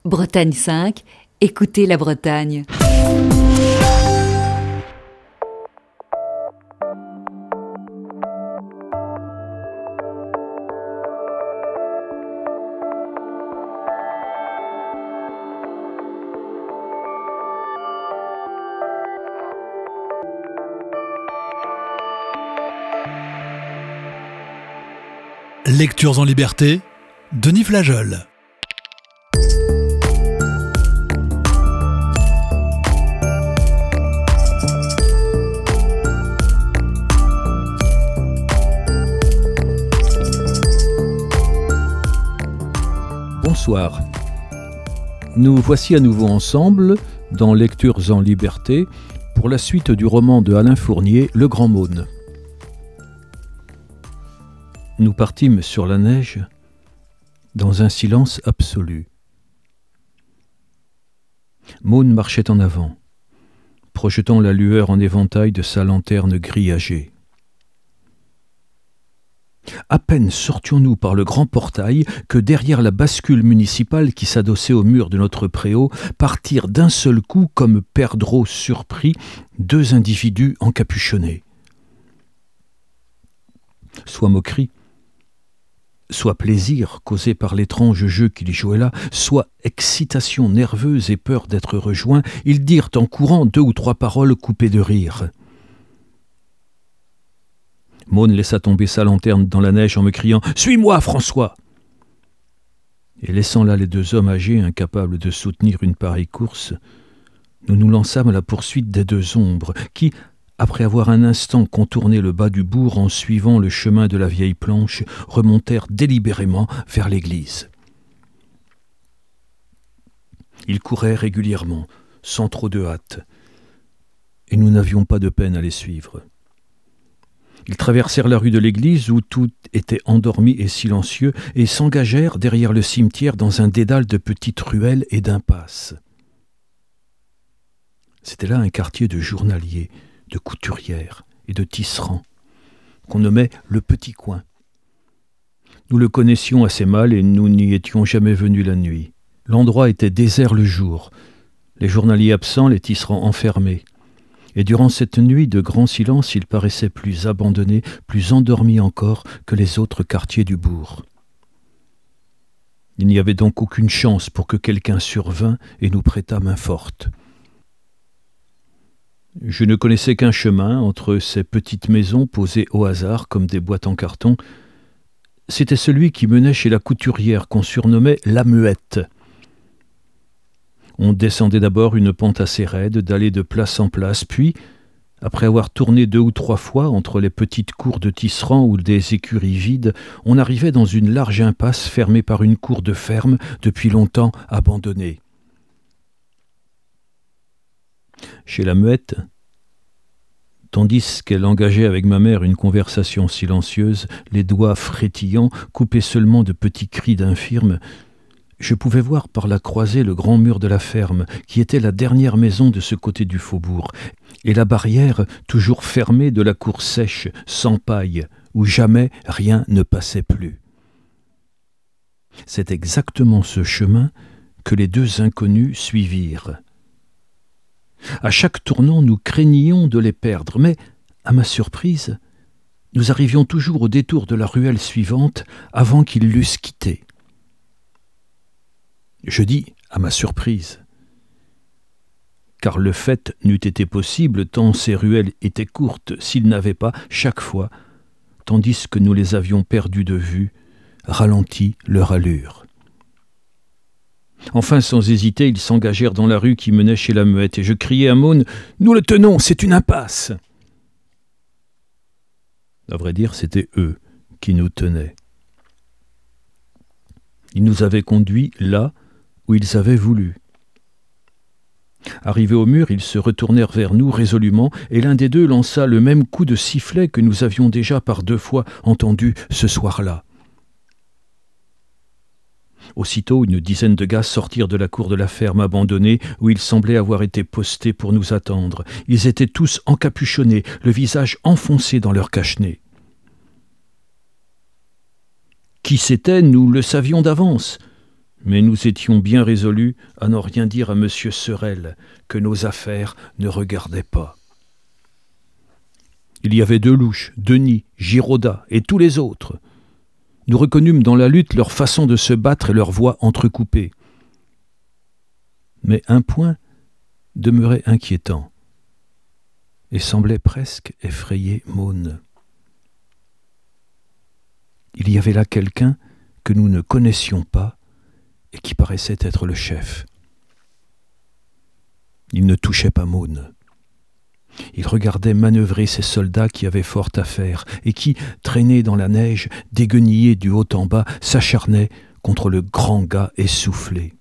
Bretagne 5, écoutez la Bretagne. Lectures en liberté, Denis Flageol. Bonsoir. Nous voici à nouveau ensemble dans Lectures en liberté pour la suite du roman de Alain Fournier, Le Grand Maune. Nous partîmes sur la neige dans un silence absolu. Maune marchait en avant, projetant la lueur en éventail de sa lanterne grillagée. À peine sortions-nous par le grand portail que derrière la bascule municipale qui s'adossait au mur de notre préau partirent d'un seul coup, comme perdreaux surpris, deux individus encapuchonnés. Soit moquerie, soit plaisir causé par l'étrange jeu qu'il jouait là, soit excitation nerveuse et peur d'être rejoints, ils dirent en courant 2 ou 3 paroles coupées de rire. Maune laissa tomber sa lanterne dans la neige en me criant « Suis-moi, François !» Et laissant là les 2 hommes âgés, incapables de soutenir une pareille course, nous nous lançâmes à la poursuite des 2 ombres qui, après avoir un instant contourné le bas du bourg en suivant le chemin de la vieille planche, remontèrent délibérément vers l'église. Ils couraient régulièrement, sans trop de hâte, et nous n'avions pas de peine à les suivre. Ils traversèrent la rue de l'église où tout était endormi et silencieux et s'engagèrent derrière le cimetière dans un dédale de petites ruelles et d'impasses. C'était là un quartier de journaliers, de couturières et de tisserands, qu'on nommait le Petit Coin. Nous le connaissions assez mal et nous n'y étions jamais venus la nuit. L'endroit était désert le jour, les journaliers absents, les tisserands enfermés. Et durant cette nuit de grand silence, il paraissait plus abandonné, plus endormi encore que les autres quartiers du bourg. Il n'y avait donc aucune chance pour que quelqu'un survînt et nous prêtât main forte. Je ne connaissais qu'un chemin entre ces petites maisons posées au hasard comme des boîtes en carton. C'était celui qui menait chez la couturière qu'on surnommait la Muette. On descendait d'abord une pente assez raide, d'allée de place en place, puis, après avoir tourné 2 ou 3 fois entre les petites cours de tisserands ou des écuries vides, on arrivait dans une large impasse fermée par une cour de ferme depuis longtemps abandonnée. Chez la Muette, tandis qu'elle engageait avec ma mère une conversation silencieuse, les doigts frétillants, coupés seulement de petits cris d'infirme, je pouvais voir par la croisée le grand mur de la ferme, qui était la dernière maison de ce côté du faubourg, et la barrière toujours fermée de la cour sèche, sans paille, où jamais rien ne passait plus. C'est exactement ce chemin que les 2 inconnus suivirent. À chaque tournant, nous craignions de les perdre, mais, à ma surprise, nous arrivions toujours au détour de la ruelle suivante avant qu'ils l'eussent quittée. Je dis « à ma surprise », car le fait n'eût été possible tant ces ruelles étaient courtes s'ils n'avaient pas, chaque fois, tandis que nous les avions perdus de vue, ralenti leur allure. Enfin, sans hésiter, ils s'engagèrent dans la rue qui menait chez la Muette, et je criai à Maune « Nous le tenons, c'est une impasse !» À vrai dire, c'était eux qui nous tenaient. Ils nous avaient conduits là où ils avaient voulu. Arrivés au mur, ils se retournèrent vers nous résolument, et l'un des 2 lança le même coup de sifflet que nous avions déjà par 2 fois entendu ce soir-là. Aussitôt, une dizaine de gars sortirent de la cour de la ferme abandonnée où ils semblaient avoir été postés pour nous attendre. Ils étaient tous encapuchonnés, le visage enfoncé dans leur cache-nez. Qui c'était, nous le savions d'avance. Mais nous étions bien résolus à n'en rien dire à M. Sorel, que nos affaires ne regardaient pas. Il y avait Delouche, Denis, Giraudat et tous les autres. Nous reconnûmes dans la lutte leur façon de se battre et leurs voix entrecoupées. Mais un point demeurait inquiétant et semblait presque effrayer Maude. Il y avait là quelqu'un que nous ne connaissions pas et qui paraissait être le chef. Il ne touchait pas Maude. Il regardait manœuvrer ces soldats qui avaient fort à faire et qui, traînés dans la neige, déguenillés du haut en bas, s'acharnaient contre le grand gars essoufflé.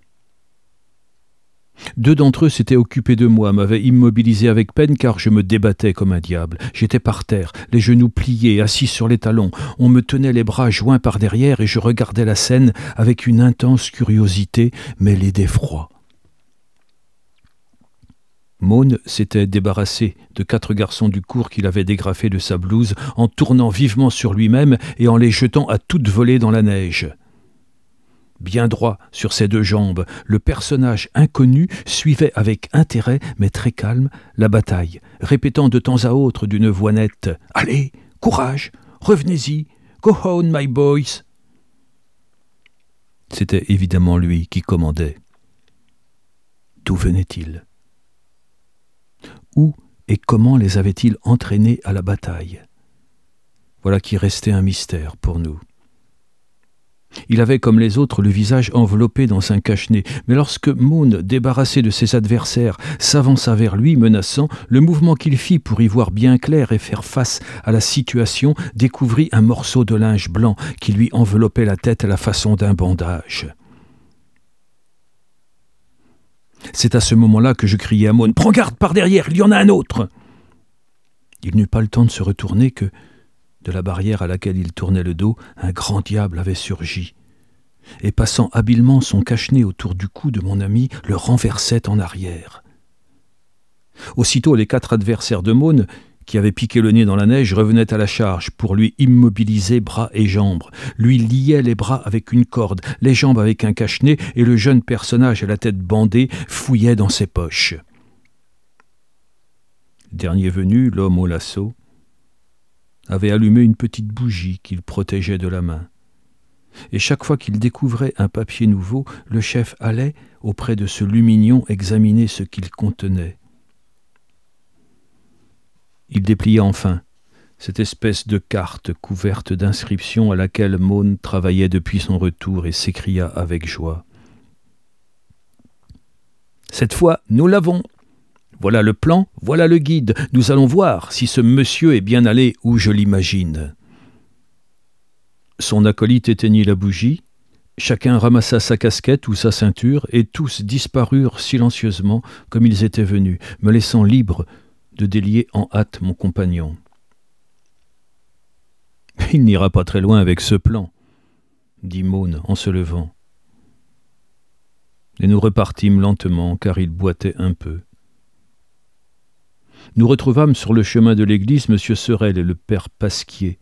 2 d'entre eux s'étaient occupés de moi, m'avaient immobilisé avec peine car je me débattais comme un diable. J'étais par terre, les genoux pliés, assis sur les talons. On me tenait les bras joints par derrière et je regardais la scène avec une intense curiosité mêlée d'effroi. Maude s'était débarrassé de 4 garçons du cour qu'il avait dégrafés de sa blouse en tournant vivement sur lui-même et en les jetant à toute volée dans la neige. Bien droit sur ses 2 jambes, le personnage inconnu suivait avec intérêt, mais très calme, la bataille, répétant de temps à autre d'une voix nette « Allez, courage, revenez-y, go on, my boys !» C'était évidemment lui qui commandait. D'où venait-il ? Où et comment les avait-il entraînés à la bataille ? Voilà qui restait un mystère pour nous. Il avait, comme les autres, le visage enveloppé dans un cache-nez, mais lorsque Maude, débarrassé de ses adversaires, s'avança vers lui, menaçant, le mouvement qu'il fit pour y voir bien clair et faire face à la situation découvrit un morceau de linge blanc qui lui enveloppait la tête à la façon d'un bandage. C'est à ce moment-là que je criai à Maude « Prends garde par derrière, il y en a un autre !» Il n'eut pas le temps de se retourner que, de la barrière à laquelle il tournait le dos, un grand diable avait surgi, et passant habilement son cache-nez autour du cou de mon ami, le renversait en arrière. Aussitôt, les 4 adversaires de Maude, qui avaient piqué le nez dans la neige, revenaient à la charge pour lui immobiliser bras et jambes, lui liaient les bras avec une corde, les jambes avec un cache-nez, et le jeune personnage à la tête bandée fouillait dans ses poches. Dernier venu, l'homme au lasso, avait allumé une petite bougie qu'il protégeait de la main. Et chaque fois qu'il découvrait un papier nouveau, le chef allait, auprès de ce lumignon, examiner ce qu'il contenait. Il déplia enfin cette espèce de carte couverte d'inscriptions à laquelle Maude travaillait depuis son retour et s'écria avec joie. « Cette fois, nous l'avons ! Voilà le plan, voilà le guide. Nous allons voir si ce monsieur est bien allé où je l'imagine. » Son acolyte éteignit la bougie, chacun ramassa sa casquette ou sa ceinture, et tous disparurent silencieusement comme ils étaient venus, me laissant libre de délier en hâte mon compagnon. « Il n'ira pas très loin avec ce plan, » dit Maude en se levant. Et nous repartîmes lentement, car il boitait un peu. Nous retrouvâmes sur le chemin de l'église M. Sorel et le père Pasquier.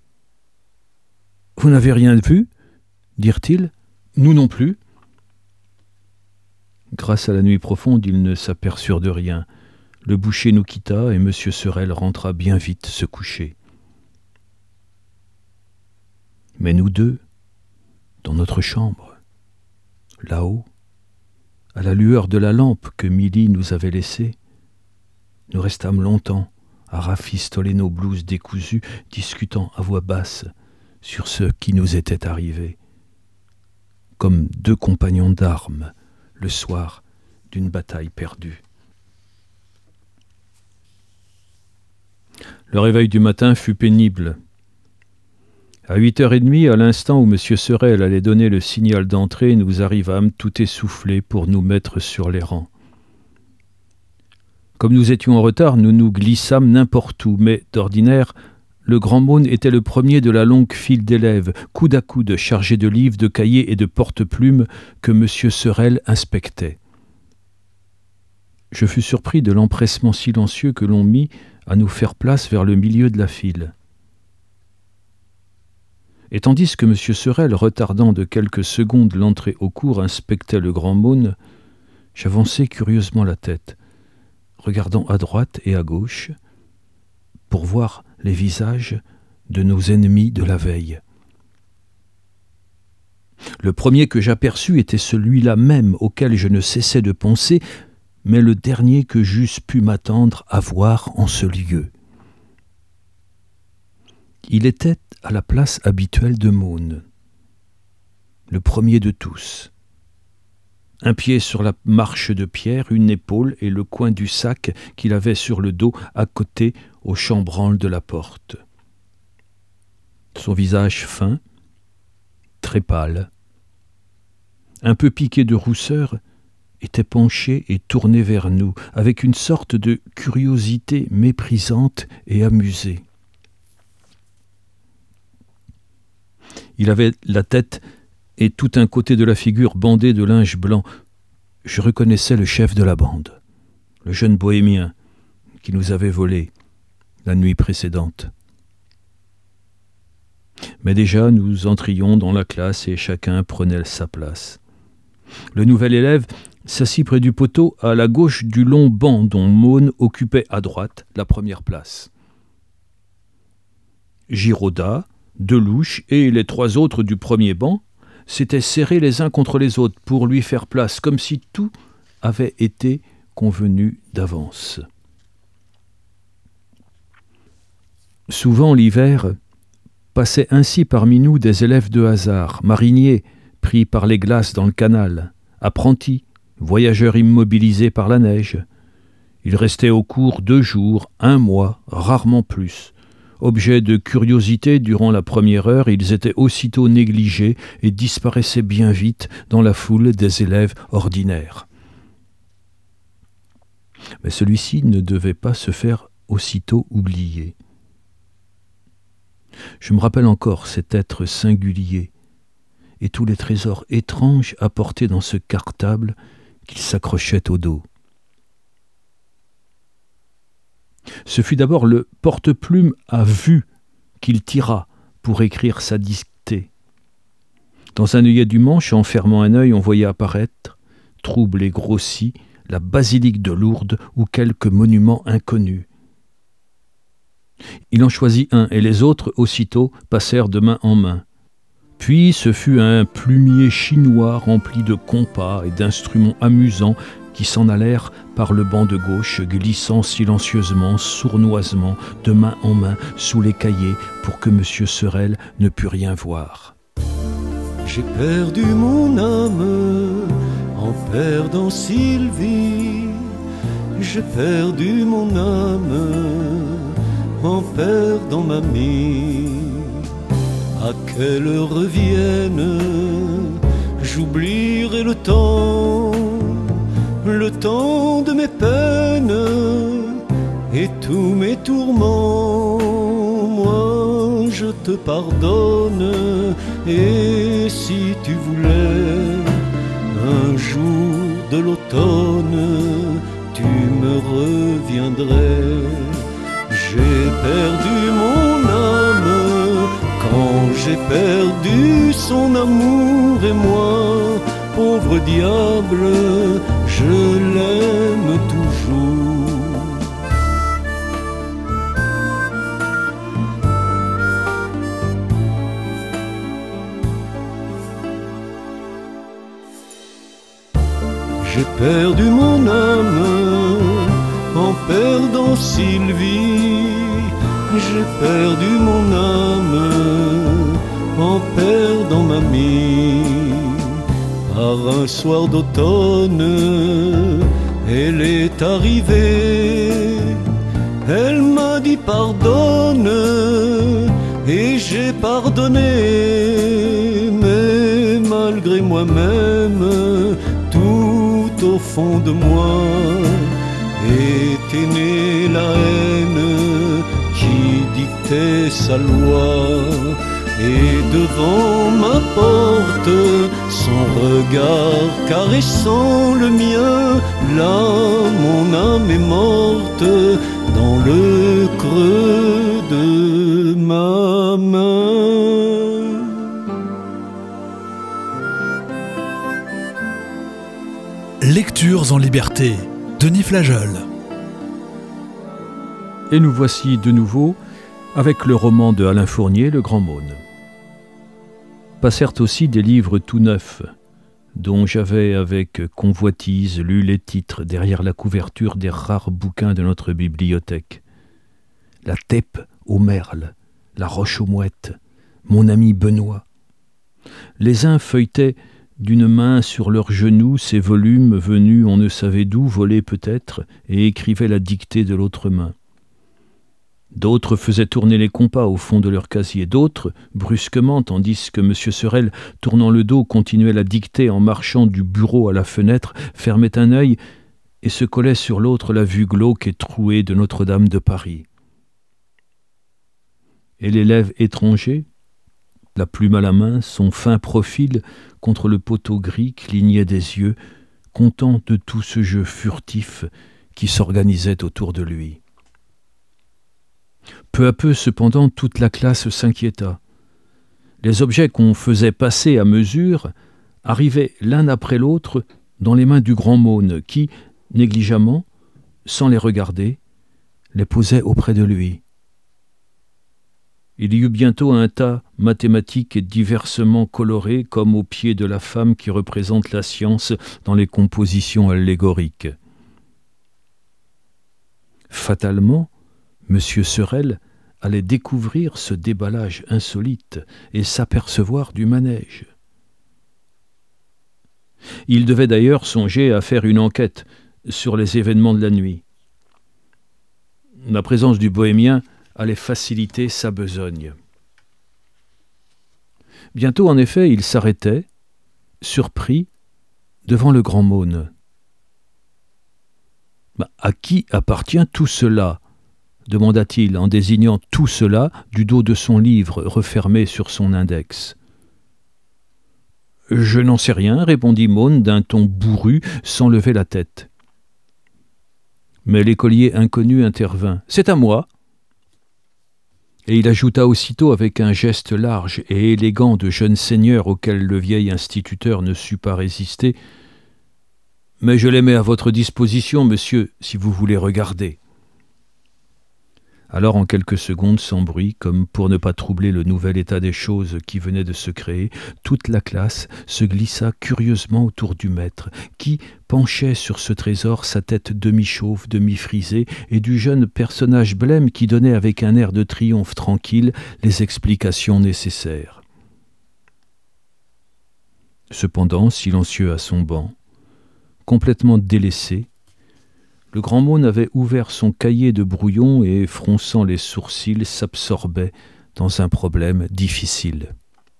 « Vous n'avez rien vu ?» dirent-ils. « Nous non plus. » Grâce à la nuit profonde, ils ne s'aperçurent de rien. Le boucher nous quitta et M. Sorel rentra bien vite se coucher. Mais nous 2, dans notre chambre, là-haut, à la lueur de la lampe que Milly nous avait laissée, nous restâmes longtemps à rafistoler nos blouses décousues, discutant à voix basse sur ce qui nous était arrivé, comme 2 compagnons d'armes le soir d'une bataille perdue. Le réveil du matin fut pénible. À 8h30, à l'instant où M. Sorel allait donner le signal d'entrée, nous arrivâmes tout essoufflés pour nous mettre sur les rangs. Comme nous étions en retard, nous nous glissâmes n'importe où, mais d'ordinaire, le grand Maude était le premier de la longue file d'élèves, coude à coude, chargés de livres, de cahiers et de porte-plumes que M. Sorel inspectait. Je fus surpris de l'empressement silencieux que l'on mit à nous faire place vers le milieu de la file. Et tandis que M. Sorel, retardant de quelques secondes l'entrée au cours, inspectait le grand mône, j'avançai curieusement la tête, regardant à droite et à gauche, pour voir les visages de nos ennemis de la veille. Le premier que j'aperçus était celui-là même auquel je ne cessais de penser, mais le dernier que j'eusse pu m'attendre à voir en ce lieu. Il était à la place habituelle de Maunes, le premier de tous. Un pied sur la marche de pierre, une épaule et le coin du sac qu'il avait sur le dos à côté au chambranle de la porte. Son visage fin, très pâle, un peu piqué de rousseur, était penché et tourné vers nous, avec une sorte de curiosité méprisante et amusée. Il avait la tête et tout un côté de la figure bandé de linge blanc. Je reconnaissais le chef de la bande, le jeune bohémien qui nous avait volés la nuit précédente. Mais déjà nous entrions dans la classe et chacun prenait sa place. Le nouvel élève s'assit près du poteau à la gauche du long banc dont Maunes occupait à droite la première place. Giraudat, Delouche et les trois autres du premier banc s'étaient serrés les uns contre les autres pour lui faire place, comme si tout avait été convenu d'avance. Souvent l'hiver passaient ainsi parmi nous des élèves de hasard, mariniers pris par les glaces dans le canal, apprentis, voyageurs immobilisés par la neige. Ils restaient au cours 2 jours, 1 mois, rarement plus. Objets de curiosité durant la première heure, ils étaient aussitôt négligés et disparaissaient bien vite dans la foule des élèves ordinaires. Mais celui-ci ne devait pas se faire aussitôt oublier. Je me rappelle encore cet être singulier et tous les trésors étranges apportés dans ce cartable qu'il s'accrochait au dos. Ce fut d'abord le porte-plume à vue qu'il tira pour écrire sa dictée. Dans un œillet du manche, en fermant un œil, on voyait apparaître, trouble et grossi, la basilique de Lourdes ou quelque monument inconnu. Il en choisit un et les autres, aussitôt, passèrent de main en main. Puis ce fut un plumier chinois rempli de compas et d'instruments amusants qui s'en allèrent par le banc de gauche, glissant silencieusement, sournoisement, de main en main, sous les cahiers, pour que M. Sorel ne pût rien voir. J'ai perdu mon âme en perdant Sylvie. J'ai perdu mon âme en perdant mamie. À qu'elle revienne, j'oublierai le temps de mes peines et tous mes tourments. Moi je te pardonne, et si tu voulais un jour de l'automne, tu me reviendrais. J'ai perdu mon âme quand j'ai perdu son amour, et moi, pauvre diable, je l'aime toujours. J'ai perdu mon âme en perdant Sylvie. J'ai perdu mon âme en perdant mamie. Par un soir d'automne, elle est arrivée. Elle m'a dit pardonne, et j'ai pardonné. Mais malgré moi-même, tout au fond de moi, était née la haine qui dictait sa loi. Et devant ma porte, son regard caressant le mien, là mon âme est morte dans le creux de ma main. Lectures en liberté, Denis Flageol. Et nous voici de nouveau avec le roman de Alain Fournier, Le Grand Mône. Passèrent aussi des livres tout neufs, dont j'avais avec convoitise lu les titres derrière la couverture des rares bouquins de notre bibliothèque. La Têpe aux merles, La Roche aux mouettes, Mon ami Benoît. Les uns feuilletaient d'une main sur leurs genoux ces volumes venus on ne savait d'où, volés peut-être, et écrivaient la dictée de l'autre main. D'autres faisaient tourner les compas au fond de leur casier, d'autres, brusquement, tandis que M. Sorel, tournant le dos, continuait la dictée en marchant du bureau à la fenêtre, fermait un œil et se collait sur l'autre la vue glauque et trouée de Notre-Dame de Paris. Et l'élève étranger, la plume à la main, son fin profil contre le poteau gris clignait des yeux, content de tout ce jeu furtif qui s'organisait autour de lui. Peu à peu, cependant, toute la classe s'inquiéta. Les objets qu'on faisait passer à mesure arrivaient l'un après l'autre dans les mains du grand Mône qui, négligemment, sans les regarder, les posait auprès de lui. Il y eut bientôt un tas mathématique diversement coloré comme au pied de la femme qui représente la science dans les compositions allégoriques. Fatalement, M. Sorel allait découvrir ce déballage insolite et s'apercevoir du manège. Il devait d'ailleurs songer à faire une enquête sur les événements de la nuit. La présence du bohémien allait faciliter sa besogne. Bientôt, en effet, il s'arrêtait, surpris, devant le grand Mône. « À qui appartient tout cela ?» demanda-t-il en désignant tout cela du dos de son livre refermé sur son index. « Je n'en sais rien, répondit Mône d'un ton bourru sans lever la tête. Mais l'écolier inconnu intervint. « C'est à moi !» Et il ajouta aussitôt avec un geste large et élégant de jeune seigneur auquel le vieil instituteur ne sut pas résister. « Mais je les mets à votre disposition, monsieur, si vous voulez regarder. » Alors, en quelques secondes, sans bruit, comme pour ne pas troubler le nouvel état des choses qui venait de se créer, toute la classe se glissa curieusement autour du maître, qui penchait sur ce trésor sa tête demi-chauve, demi-frisée, et du jeune personnage blême qui donnait avec un air de triomphe tranquille les explications nécessaires. Cependant, silencieux à son banc, complètement délaissé, le grand Mône avait ouvert son cahier de brouillon et, fronçant les sourcils, s'absorbait dans un problème difficile.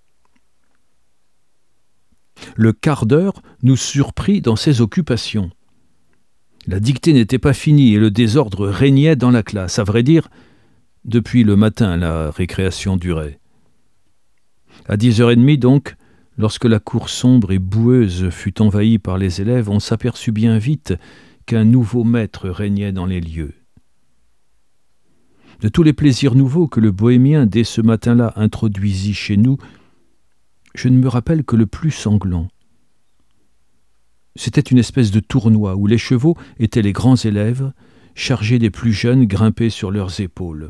Le quart d'heure nous surprit dans ses occupations. La dictée n'était pas finie et le désordre régnait dans la classe. À vrai dire, depuis le matin, la récréation durait. À 10h30 donc, lorsque la cour sombre et boueuse fut envahie par les élèves, on s'aperçut bien vite qu'un nouveau maître régnait dans les lieux. De tous les plaisirs nouveaux que le bohémien, dès ce matin-là, introduisit chez nous, je ne me rappelle que le plus sanglant. C'était une espèce de tournoi où les chevaux étaient les grands élèves, chargés des plus jeunes grimpés sur leurs épaules.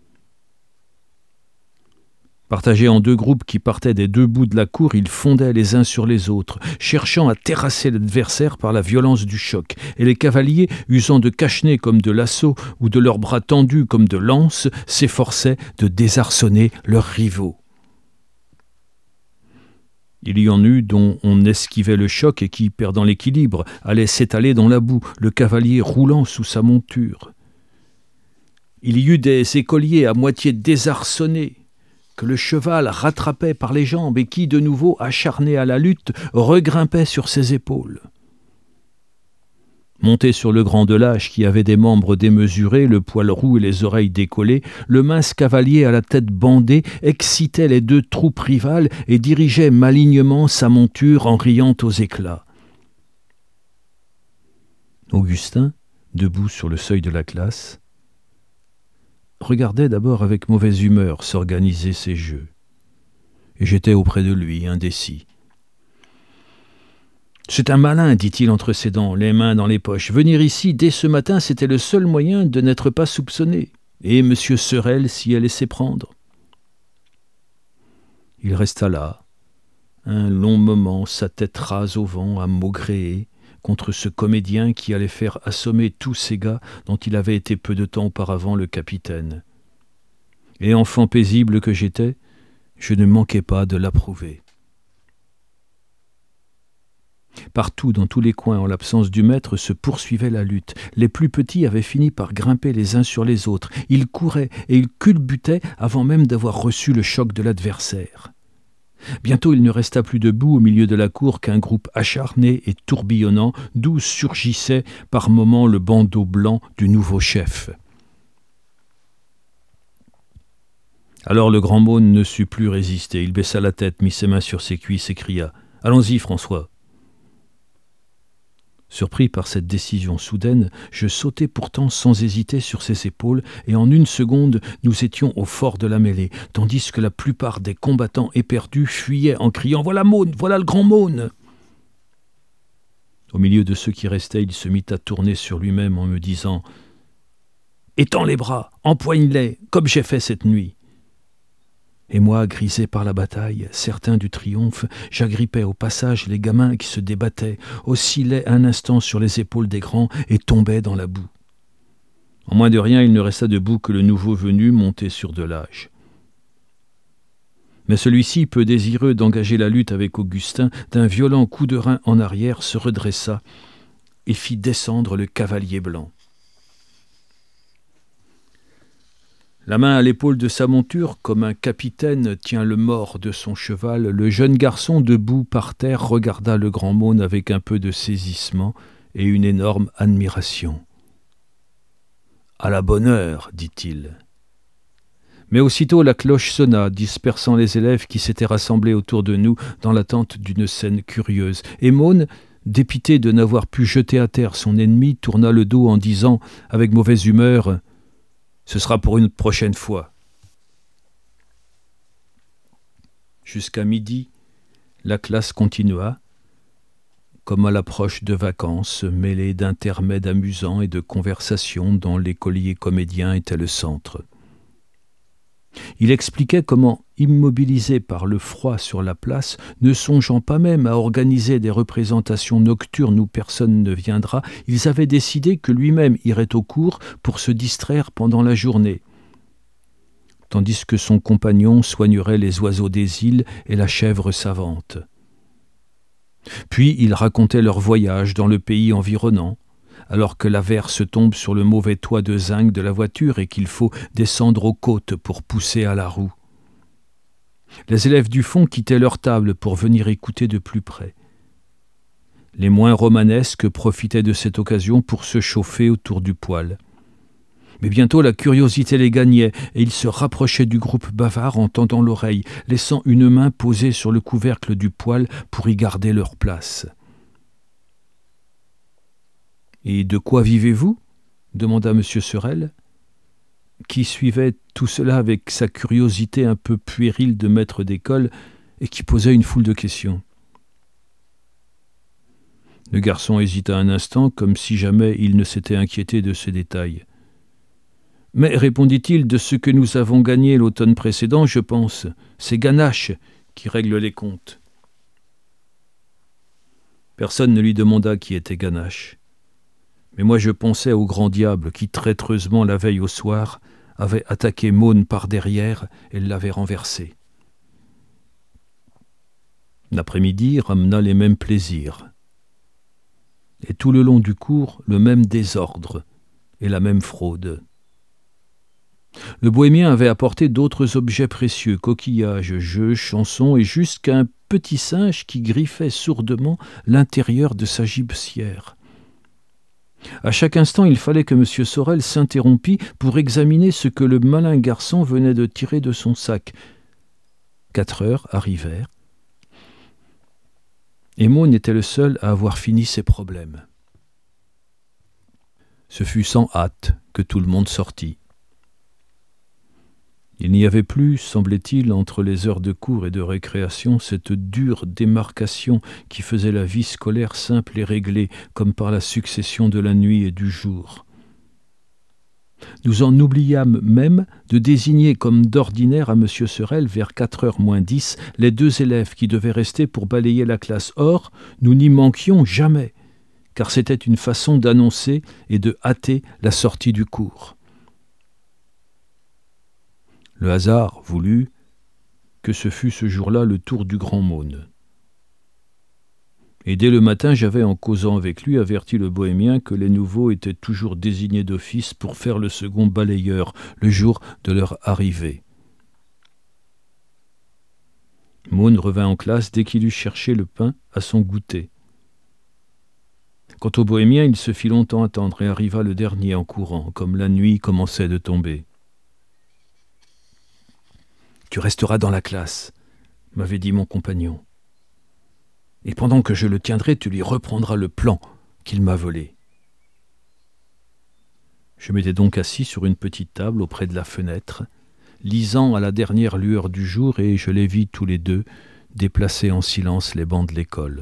Partagés en deux groupes qui partaient des deux bouts de la cour, ils fondaient les uns sur les autres, cherchant à terrasser l'adversaire par la violence du choc, et les cavaliers, usant de cache-nez comme de lasso ou de leurs bras tendus comme de lances, s'efforçaient de désarçonner leurs rivaux. Il y en eut dont on esquivait le choc et qui, perdant l'équilibre, allaient s'étaler dans la boue, le cavalier roulant sous sa monture. Il y eut des écoliers à moitié désarçonnés, que le cheval rattrapait par les jambes et qui, de nouveau acharné à la lutte, regrimpait sur ses épaules. Monté sur le grand de l'âge qui avait des membres démesurés, le poil roux et les oreilles décollées, le mince cavalier à la tête bandée excitait les deux troupes rivales et dirigeait malignement sa monture en riant aux éclats. Augustin, debout sur le seuil de la classe, regardait d'abord avec mauvaise humeur s'organiser ces jeux. Et j'étais auprès de lui, indécis. « C'est un malin, dit-il entre ses dents, les mains dans les poches. Venir ici dès ce matin, c'était le seul moyen de n'être pas soupçonné. Et M. Sorel s'y est laissé prendre. » Il resta là, un long moment, sa tête rase au vent, à maugréer, contre ce comédien qui allait faire assommer tous ces gars dont il avait été peu de temps auparavant le capitaine. Et enfant paisible que j'étais, je ne manquais pas de l'approuver. Partout, dans tous les coins, en l'absence du maître, se poursuivait la lutte. Les plus petits avaient fini par grimper les uns sur les autres. Ils couraient et ils culbutaient avant même d'avoir reçu le choc de l'adversaire. Bientôt, il ne resta plus debout au milieu de la cour qu'un groupe acharné et tourbillonnant, d'où surgissait par moments le bandeau blanc du nouveau chef. Alors le grand Môn ne sut plus résister. Il baissa la tête, mit ses mains sur ses cuisses et cria « Allons-y, François !» Surpris par cette décision soudaine, je sautai pourtant sans hésiter sur ses épaules et en une seconde, nous étions au fort de la mêlée, tandis que la plupart des combattants éperdus fuyaient en criant « Voilà Môn, voilà le grand Môn !» Au milieu de ceux qui restaient, il se mit à tourner sur lui-même en me disant « Étends les bras, empoigne-les, comme j'ai fait cette nuit !» Et moi, grisé par la bataille, certain du triomphe, j'agrippais au passage les gamins qui se débattaient, oscillaient un instant sur les épaules des grands et tombaient dans la boue. En moins de rien, il ne resta debout que le nouveau venu monté sur de l'âge. Mais celui-ci, peu désireux d'engager la lutte avec Augustin, d'un violent coup de rein en arrière se redressa et fit descendre le cavalier blanc. La main à l'épaule de sa monture, comme un capitaine tient le mors de son cheval, le jeune garçon debout par terre regarda le grand Môn avec un peu de saisissement et une énorme admiration. « À la bonne heure, dit-il. » Mais aussitôt la cloche sonna, dispersant les élèves qui s'étaient rassemblés autour de nous dans l'attente d'une scène curieuse. Et Môn, dépité de n'avoir pu jeter à terre son ennemi, tourna le dos en disant, avec mauvaise humeur, « Ce sera pour une prochaine fois. » Jusqu'à midi, la classe continua, comme à l'approche de vacances, mêlée d'intermèdes amusants et de conversations dont l'écolier comédien était le centre. Il expliquait comment, immobilisés par le froid sur la place, ne songeant pas même à organiser des représentations nocturnes où personne ne viendra, ils avaient décidé que lui-même irait au cours pour se distraire pendant la journée, tandis que son compagnon soignerait les oiseaux des îles et la chèvre savante. Puis ils racontaient leur voyage dans le pays environnant, alors que l'averse tombe sur le mauvais toit de zinc de la voiture et qu'il faut descendre aux côtes pour pousser à la roue. Les élèves du fond quittaient leur table pour venir écouter de plus près. Les moins romanesques profitaient de cette occasion pour se chauffer autour du poêle. Mais bientôt la curiosité les gagnait et ils se rapprochaient du groupe bavard en tendant l'oreille, laissant une main posée sur le couvercle du poêle pour y garder leur place. « Et de quoi vivez-vous » demanda M. Sorel, qui suivait tout cela avec sa curiosité un peu puérile de maître d'école et qui posait une foule de questions. Le garçon hésita un instant, comme si jamais il ne s'était inquiété de ce détail. « Mais, répondit-il, de ce que nous avons gagné l'automne précédent, je pense, c'est Ganache qui règle les comptes. » Personne ne lui demanda qui était Ganache. Mais moi je pensais au grand diable qui, traîtreusement la veille au soir, avait attaqué Môn par derrière et l'avait renversé. L'après-midi ramena les mêmes plaisirs. Et tout le long du cours, le même désordre et la même fraude. Le bohémien avait apporté d'autres objets précieux, coquillages, jeux, chansons et jusqu'à un petit singe qui griffait sourdement l'intérieur de sa gibecière. À chaque instant, il fallait que M. Sorel s'interrompît pour examiner ce que le malin garçon venait de tirer de son sac. 4 heures arrivèrent. Et Môn était le seul à avoir fini ses problèmes. Ce fut sans hâte que tout le monde sortit. Il n'y avait plus, semblait-il, entre les heures de cours et de récréation, cette dure démarcation qui faisait la vie scolaire simple et réglée, comme par la succession de la nuit et du jour. Nous en oubliâmes même de désigner comme d'ordinaire à M. Sorel, vers 4h moins 10, les 2 élèves qui devaient rester pour balayer la classe. Or, nous n'y manquions jamais, car c'était une façon d'annoncer et de hâter la sortie du cours. Le hasard voulut que ce fût ce jour-là le tour du grand Mosne. Et dès le matin, j'avais, en causant avec lui, averti le bohémien que les nouveaux étaient toujours désignés d'office pour faire le second balayeur le jour de leur arrivée. Mosne revint en classe dès qu'il eut cherché le pain à son goûter. Quant au bohémien, il se fit longtemps attendre et arriva le dernier en courant, comme la nuit commençait de tomber. « Tu resteras dans la classe, » m'avait dit mon compagnon. « Et pendant que je le tiendrai, tu lui reprendras le plan qu'il m'a volé. » Je m'étais donc assis sur une petite table auprès de la fenêtre, lisant à la dernière lueur du jour, et je les vis tous les deux déplacer en silence les bancs de l'école.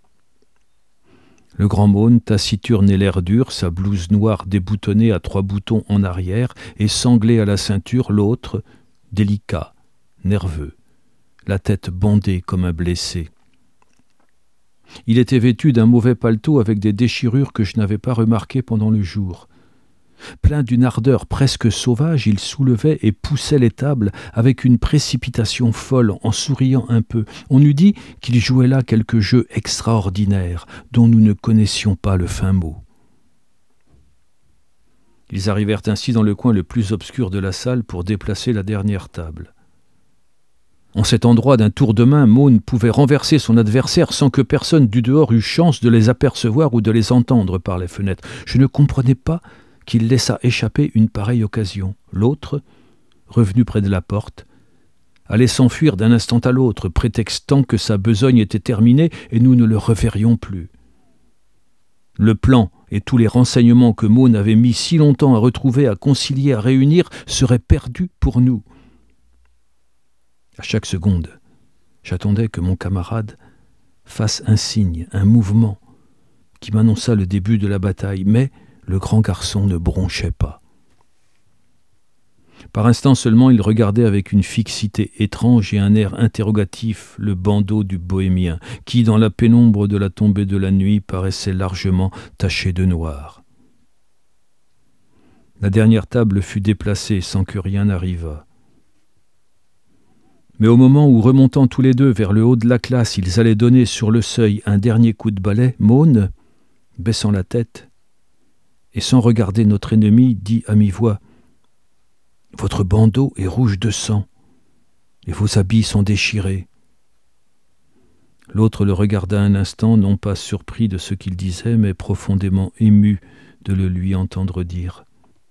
Le grand Mosne, taciturne et l'air dur, sa blouse noire déboutonnée à 3 boutons en arrière et sanglée à la ceinture, l'autre, délicat, nerveux, la tête bandée comme un blessé. Il était vêtu d'un mauvais paletot avec des déchirures que je n'avais pas remarquées pendant le jour. Plein d'une ardeur presque sauvage, il soulevait et poussait les tables avec une précipitation folle, en souriant un peu. On eût dit qu'il jouait là quelque jeu extraordinaire dont nous ne connaissions pas le fin mot. Ils arrivèrent ainsi dans le coin le plus obscur de la salle pour déplacer la dernière table. En cet endroit, d'un tour de main, Mosne pouvait renverser son adversaire sans que personne du dehors eût chance de les apercevoir ou de les entendre par les fenêtres. Je ne comprenais pas qu'il laissa échapper une pareille occasion. L'autre, revenu près de la porte, allait s'enfuir d'un instant à l'autre, prétextant que sa besogne était terminée et nous ne le reverrions plus. Le plan et tous les renseignements que Mosne avait mis si longtemps à retrouver, à concilier, à réunir, seraient perdus pour nous. À chaque seconde, j'attendais que mon camarade fasse un signe, un mouvement, qui m'annonça le début de la bataille, mais le grand garçon ne bronchait pas. Par instants seulement, il regardait avec une fixité étrange et un air interrogatif le bandeau du bohémien, qui, dans la pénombre de la tombée de la nuit, paraissait largement taché de noir. La dernière table fut déplacée sans que rien arrivât. Mais au moment où, remontant tous les deux vers le haut de la classe, ils allaient donner sur le seuil un dernier coup de balai, Mosne, baissant la tête, et sans regarder notre ennemi, dit à mi-voix : « Votre bandeau est rouge de sang, et vos habits sont déchirés. » L'autre le regarda un instant, non pas surpris de ce qu'il disait, mais profondément ému de le lui entendre dire.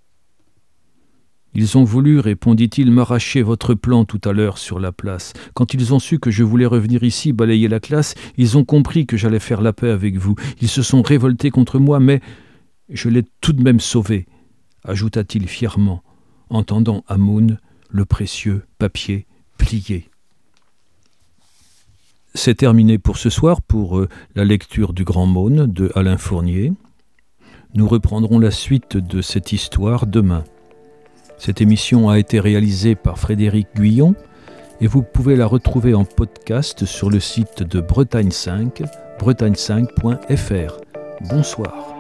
« Ils ont voulu, répondit-il, m'arracher votre plan tout à l'heure sur la place. Quand ils ont su que je voulais revenir ici balayer la classe, ils ont compris que j'allais faire la paix avec vous. Ils se sont révoltés contre moi, mais je l'ai tout de même sauvé, ajouta-t-il fièrement, en tendant à Mosne le précieux papier plié. C'est terminé pour ce soir pour la lecture du Grand Mosne de Alain Fournier. Nous reprendrons la suite de cette histoire demain. Cette émission a été réalisée par Frédéric Guyon et vous pouvez la retrouver en podcast sur le site de Bretagne 5, bretagne5.fr. Bonsoir.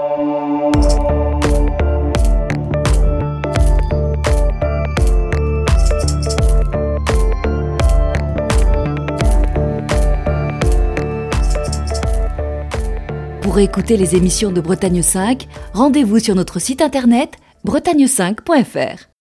Pour écouter les émissions de Bretagne 5, rendez-vous sur notre site internet bretagne5.fr.